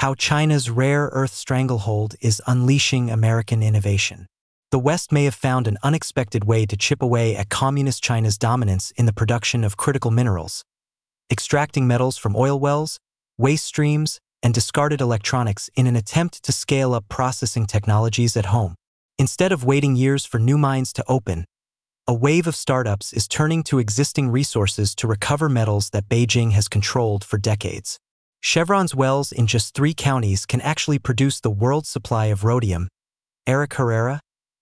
how China's rare earth stranglehold is unleashing American innovation. The West may have found an unexpected way to chip away at Communist China's dominance in the production of critical minerals, extracting metals from oil wells, waste streams, and discarded electronics in an attempt to scale up processing technologies at home. Instead of waiting years for new mines to open, a wave of startups is turning to existing resources to recover metals that Beijing has controlled for decades. Chevron's wells in just 3 counties can actually produce the world's supply of rhodium. Eric Herrera,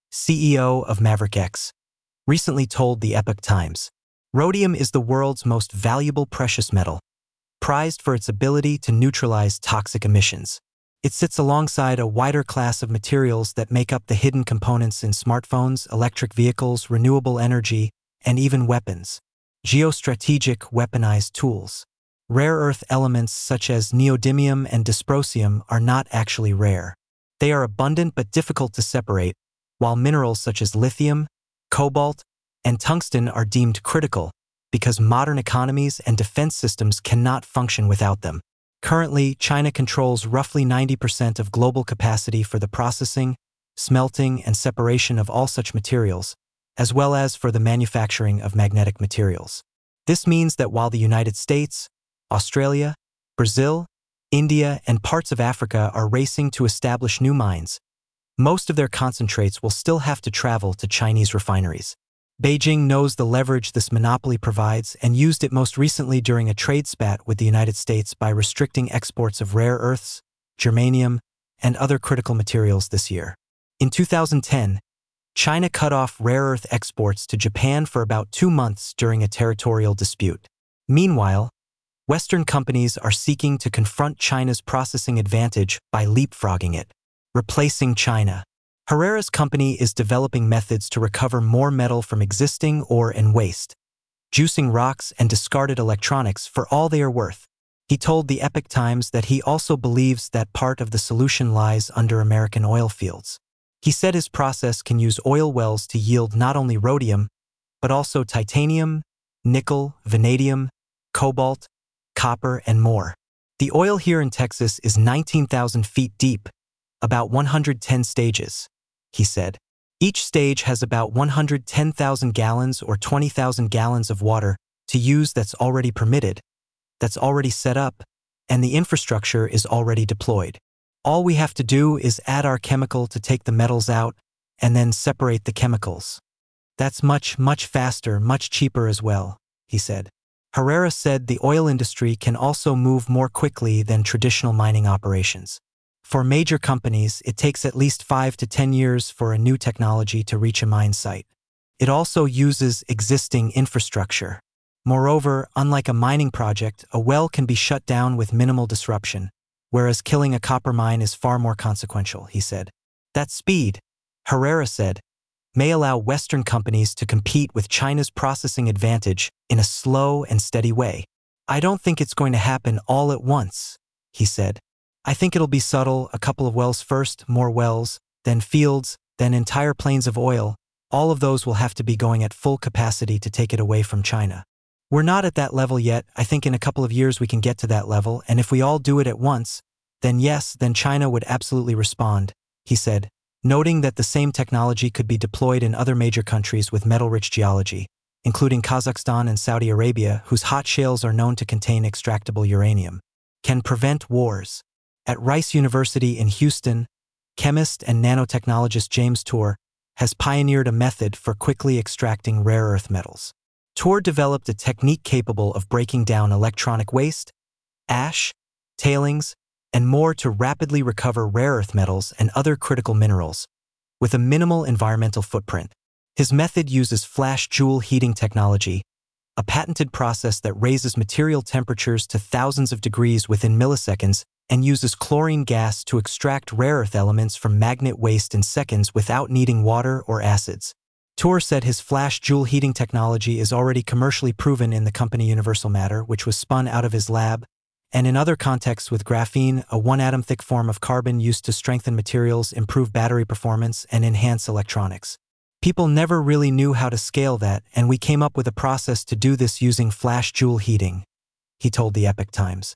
CEO of Maverick X, recently told the Epoch Times. Rhodium is the world's most valuable precious metal, prized for its ability to neutralize toxic emissions. It sits alongside a wider class of materials that make up the hidden components in smartphones, electric vehicles, renewable energy, and even weapons. Geostrategic weaponized tools. Rare earth elements such as neodymium and dysprosium are not actually rare. They are abundant but difficult to separate, while minerals such as lithium, cobalt, and tungsten are deemed critical because modern economies and defense systems cannot function without them. Currently, China controls roughly 90% of global capacity for the processing, smelting, and separation of all such materials, as well as for the manufacturing of magnetic materials. This means that while the United States, Australia, Brazil, India, and parts of Africa are racing to establish new mines, most of their concentrates will still have to travel to Chinese refineries. Beijing knows the leverage this monopoly provides and used it most recently during a trade spat with the United States by restricting exports of rare earths, germanium, and other critical materials this year. In 2010, China cut off rare earth exports to Japan for about 2 months during a territorial dispute. Meanwhile, Western companies are seeking to confront China's processing advantage by leapfrogging it, replacing China. Herrera's company is developing methods to recover more metal from existing ore and waste, juicing rocks and discarded electronics for all they are worth. He told the Epoch Times that he also believes that part of the solution lies under American oil fields. He said his process can use oil wells to yield not only rhodium, but also titanium, nickel, vanadium, cobalt, copper, and more. The oil here in Texas is 19,000 feet deep, about 110 stages, he said. Each stage has about 110,000 gallons or 20,000 gallons of water to use that's already permitted, that's already set up, and the infrastructure is already deployed. All we have to do is add our chemical to take the metals out and then separate the chemicals. That's much, much faster, much cheaper as well, he said. Herrera said the oil industry can also move more quickly than traditional mining operations. For major companies, it takes at least 5 to 10 years for a new technology to reach a mine site. It also uses existing infrastructure. Moreover, unlike a mining project, a well can be shut down with minimal disruption, whereas killing a copper mine is far more consequential, he said. That speed, Herrera said, may allow Western companies to compete with China's processing advantage in a slow and steady way. I don't think it's going to happen all at once, he said. I think it'll be subtle, a couple of wells first, more wells, then fields, then entire plains of oil. All of those will have to be going at full capacity to take it away from China. We're not at that level yet. I think in a couple of years we can get to that level, and if we all do it at once, then yes, then China would absolutely respond, he said, noting that the same technology could be deployed in other major countries with metal-rich geology, including Kazakhstan and Saudi Arabia, whose hot shales are known to contain extractable uranium. Can prevent wars. At Rice University in Houston, chemist and nanotechnologist James Tour has pioneered a method for quickly extracting rare earth metals. Tour developed a technique capable of breaking down electronic waste, ash, tailings, and more to rapidly recover rare earth metals and other critical minerals, with a minimal environmental footprint. His method uses flash Joule heating technology, a patented process that raises material temperatures to thousands of degrees within milliseconds and uses chlorine gas to extract rare earth elements from magnet waste in seconds without needing water or acids. Tour said his flash Joule heating technology is already commercially proven in the company Universal Matter, which was spun out of his lab, and in other contexts with graphene, a one-atom-thick form of carbon used to strengthen materials, improve battery performance, and enhance electronics. People never really knew how to scale that, and we came up with a process to do this using flash Joule heating, he told the Epoch Times.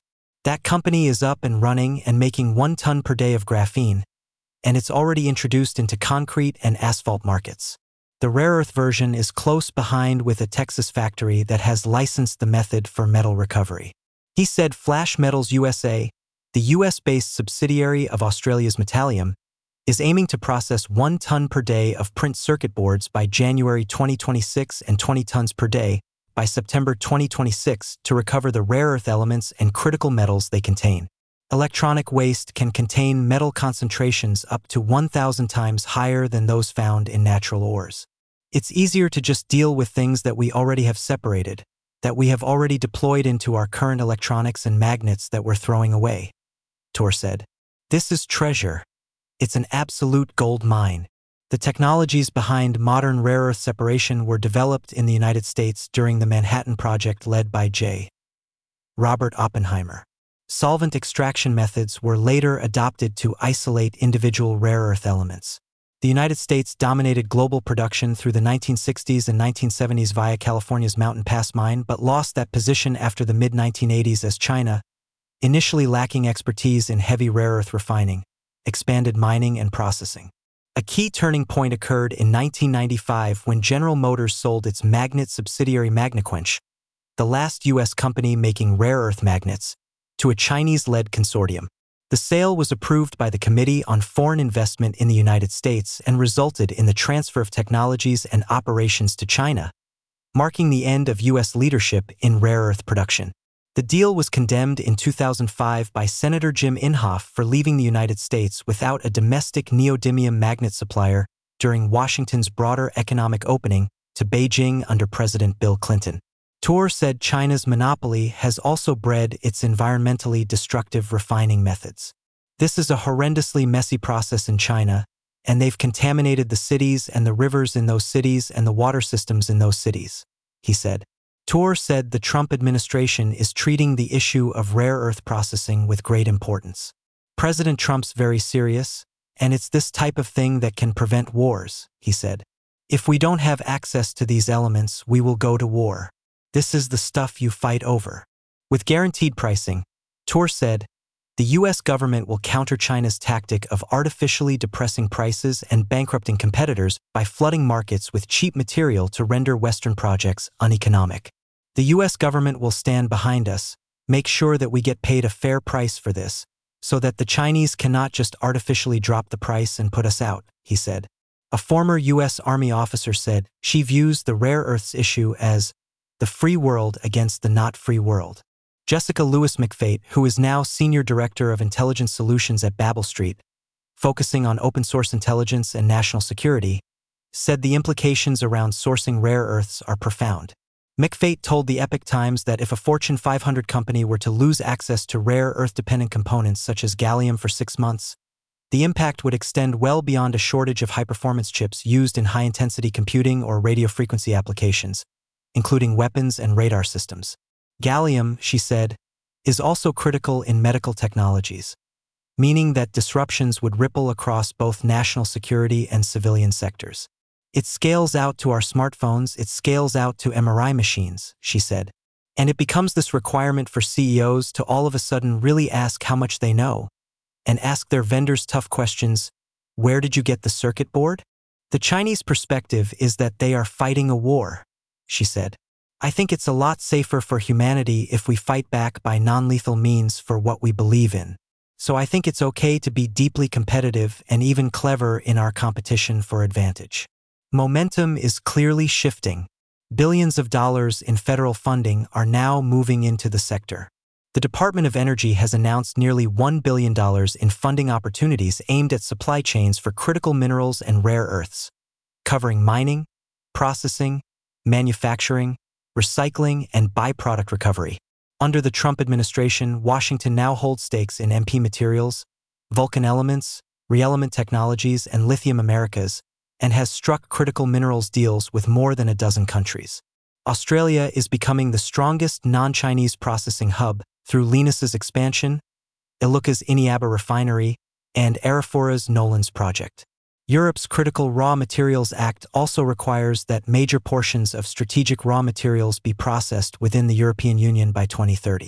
That company is up and running and making 1 ton per day of graphene, and it's already introduced into concrete and asphalt markets. The rare earth version is close behind with a Texas factory that has licensed the method for metal recovery. He said Flash Metals USA, the US-based subsidiary of Australia's Metallium, is aiming to process 1 ton per day of print circuit boards by January 2026 and 20 tons per day by September 2026 to recover the rare earth elements and critical metals they contain. Electronic waste can contain metal concentrations up to 1,000 times higher than those found in natural ores. It's easier to just deal with things that we already have separated, that we have already deployed into our current electronics and magnets that we're throwing away, Tor said. This is treasure. It's an absolute gold mine. The technologies behind modern rare earth separation were developed in the United States during the Manhattan Project led by J. Robert Oppenheimer. Solvent extraction methods were later adopted to isolate individual rare earth elements. The United States dominated global production through the 1960s and 1970s via California's Mountain Pass mine, but lost that position after the mid-1980s as China, initially lacking expertise in heavy rare earth refining, expanded mining and processing. A key turning point occurred in 1995 when General Motors sold its magnet subsidiary Magnequench, the last U.S. company making rare earth magnets, to a Chinese-led consortium. The sale was approved by the Committee on Foreign Investment in the United States and resulted in the transfer of technologies and operations to China, marking the end of U.S. leadership in rare earth production. The deal was condemned in 2005 by Senator Jim Inhofe for leaving the United States without a domestic neodymium magnet supplier during Washington's broader economic opening to Beijing under President Bill Clinton. Tor said China's monopoly has also bred its environmentally destructive refining methods. This is a horrendously messy process in China, and they've contaminated the cities and the rivers in those cities and the water systems in those cities, he said. Tor said the Trump administration is treating the issue of rare earth processing with great importance. President Trump's very serious, and it's this type of thing that can prevent wars, he said. If we don't have access to these elements, we will go to war. This is the stuff you fight over. With guaranteed pricing, Tor said, the U.S. government will counter China's tactic of artificially depressing prices and bankrupting competitors by flooding markets with cheap material to render Western projects uneconomic. The U.S. government will stand behind us, make sure that we get paid a fair price for this, so that the Chinese cannot just artificially drop the price and put us out, he said. A former U.S. Army officer said she views the rare earths issue as the free world against the not free world. Jessica Lewis McFate, who is now Senior Director of Intelligence Solutions at Babel Street, focusing on open source intelligence and national security, said the implications around sourcing rare earths are profound. McFate told the Epoch Times that if a Fortune 500 company were to lose access to rare earth-dependent components such as gallium for 6 months, the impact would extend well beyond a shortage of high-performance chips used in high-intensity computing or radio frequency applications, including weapons and radar systems. Gallium, she said, is also critical in medical technologies, meaning that disruptions would ripple across both national security and civilian sectors. It scales out to our smartphones, it scales out to MRI machines, she said. And it becomes this requirement for CEOs to all of a sudden really ask how much they know, and ask their vendors tough questions. Where did you get the circuit board? The Chinese perspective is that they are fighting a war, she said. I think it's a lot safer for humanity if we fight back by non-lethal means for what we believe in. So I think it's okay to be deeply competitive and even clever in our competition for advantage. Momentum is clearly shifting. Billions of dollars in federal funding are now moving into the sector. The Department of Energy has announced nearly $1 billion in funding opportunities aimed at supply chains for critical minerals and rare earths, covering mining, processing, manufacturing, recycling, and byproduct recovery. Under the Trump administration, Washington now holds stakes in MP Materials, Vulcan Elements, ReElement Technologies, and Lithium Americas, and has struck critical minerals deals with more than a dozen countries. Australia is becoming the strongest non-Chinese processing hub through Lynas' expansion, Iluka's Eneabba refinery, and Arafura's Nolans project. Europe's Critical Raw Materials Act also requires that major portions of strategic raw materials be processed within the European Union by 2030.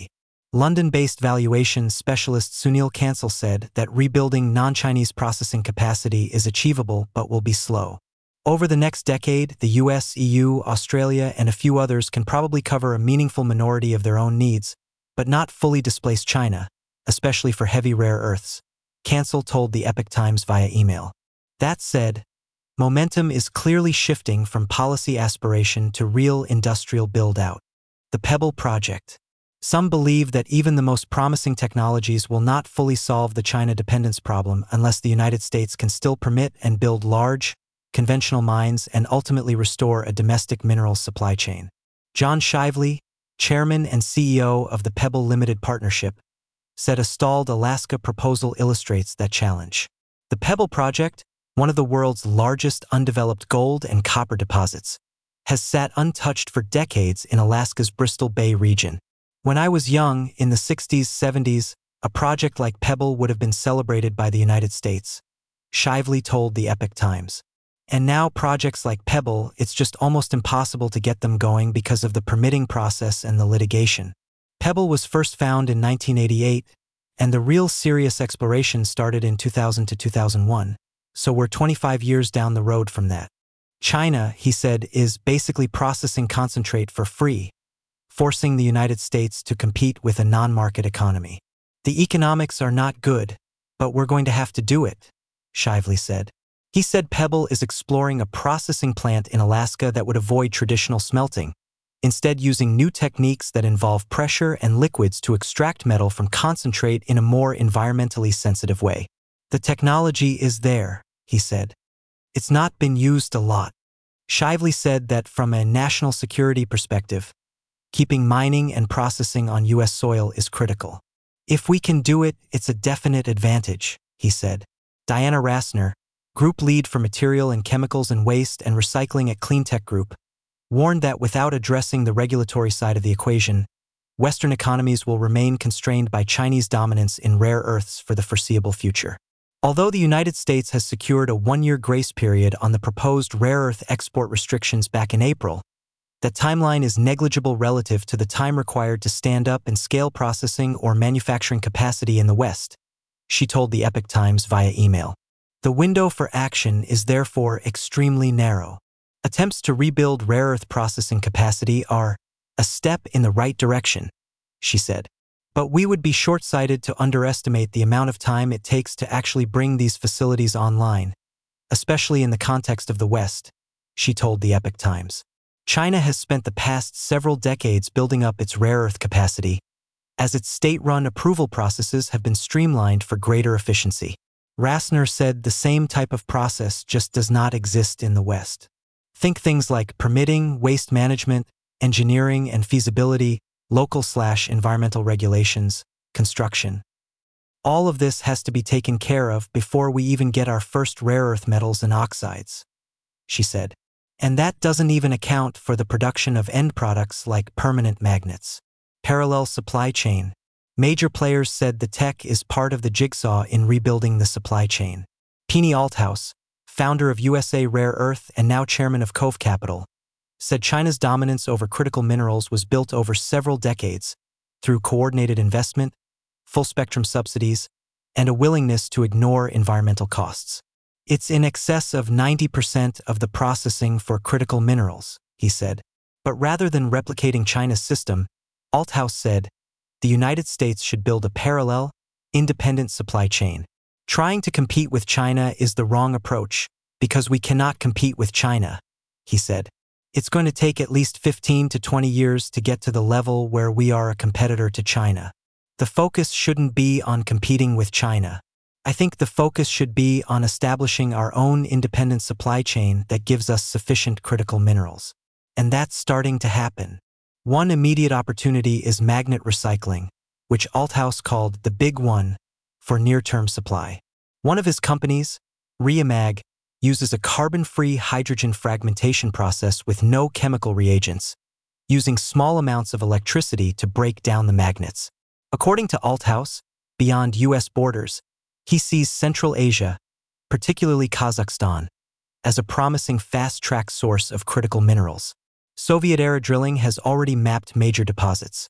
London-based valuation specialist Sunil Kansal said that rebuilding non-Chinese processing capacity is achievable but will be slow. Over the next decade, the US, EU, Australia, and a few others can probably cover a meaningful minority of their own needs, but not fully displace China, especially for heavy rare earths, Kansal told the Epoch Times via email. That said, momentum is clearly shifting from policy aspiration to real industrial build-out. The Pebble Project. Some believe that even the most promising technologies will not fully solve the China dependence problem unless the United States can still permit and build large, conventional mines and ultimately restore a domestic minerals supply chain. John Shively, chairman and CEO of the Pebble Limited Partnership, said a stalled Alaska proposal illustrates that challenge. The Pebble Project, one of the world's largest undeveloped gold and copper deposits, has sat untouched for decades in Alaska's Bristol Bay region. When I was young, in the 60s, 70s, a project like Pebble would have been celebrated by the United States, Shively told the Epoch Times. And now projects like Pebble, it's just almost impossible to get them going because of the permitting process and the litigation. Pebble was first found in 1988, and the real serious exploration started in 2000 to 2001, so we're 25 years down the road from that. China, he said, is basically processing concentrate for free, forcing the United States to compete with a non-market economy. The economics are not good, but we're going to have to do it, Shively said. He said Pebble is exploring a processing plant in Alaska that would avoid traditional smelting, instead using new techniques that involve pressure and liquids to extract metal from concentrate in a more environmentally sensitive way. The technology is there, he said. It's not been used a lot. Shively said that from a national security perspective, keeping mining and processing on U.S. soil is critical. If we can do it, it's a definite advantage, he said. Diana Rassner, group lead for material and chemicals and waste and recycling at Cleantech Group, warned that without addressing the regulatory side of the equation, Western economies will remain constrained by Chinese dominance in rare earths for the foreseeable future. Although the United States has secured a one-year grace period on the proposed rare earth export restrictions back in April, that timeline is negligible relative to the time required to stand up and scale processing or manufacturing capacity in the West, she told the Epoch Times via email. The window for action is therefore extremely narrow. Attempts to rebuild rare earth processing capacity are a step in the right direction, she said. But we would be short-sighted to underestimate the amount of time it takes to actually bring these facilities online, especially in the context of the West, she told the Epoch Times. China has spent the past several decades building up its rare earth capacity, as its state-run approval processes have been streamlined for greater efficiency. Rassner said the same type of process just does not exist in the West. Think things like permitting, waste management, engineering and feasibility, local/environmental regulations, construction. All of this has to be taken care of before we even get our first rare earth metals and oxides, she said. And that doesn't even account for the production of end products like permanent magnets. Parallel supply chain. Major players said the tech is part of the jigsaw in rebuilding the supply chain. Pini Althaus, founder of USA Rare Earth and now chairman of Cove Capital, said China's dominance over critical minerals was built over several decades through coordinated investment, full-spectrum subsidies, and a willingness to ignore environmental costs. It's in excess of 90% of the processing for critical minerals, he said. But rather than replicating China's system, Althaus said, the United States should build a parallel, independent supply chain. Trying to compete with China is the wrong approach because we cannot compete with China, he said. It's going to take at least 15 to 20 years to get to the level where we are a competitor to China. The focus shouldn't be on competing with China. I think the focus should be on establishing our own independent supply chain that gives us sufficient critical minerals. And that's starting to happen. One immediate opportunity is magnet recycling, which Althaus called the big one for near-term supply. One of his companies, Reamag, uses a carbon-free hydrogen fragmentation process with no chemical reagents, using small amounts of electricity to break down the magnets. According to Althaus, beyond U.S. borders, he sees Central Asia, particularly Kazakhstan, as a promising fast-track source of critical minerals. Soviet-era drilling has already mapped major deposits,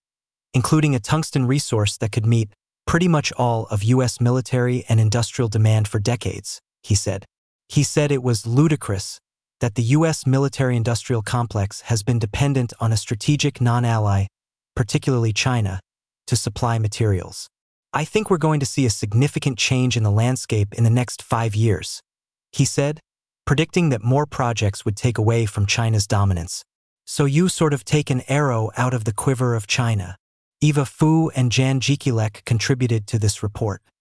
including a tungsten resource that could meet pretty much all of U.S. military and industrial demand for decades, he said. He said it was ludicrous that the U.S. military-industrial complex has been dependent on a strategic non-ally, particularly China, to supply materials. I think we're going to see a significant change in the landscape in the next 5 years, he said, predicting that more projects would take away from China's dominance. So you sort of take an arrow out of the quiver of China. Eva Fu and Jan Jekielek contributed to this report.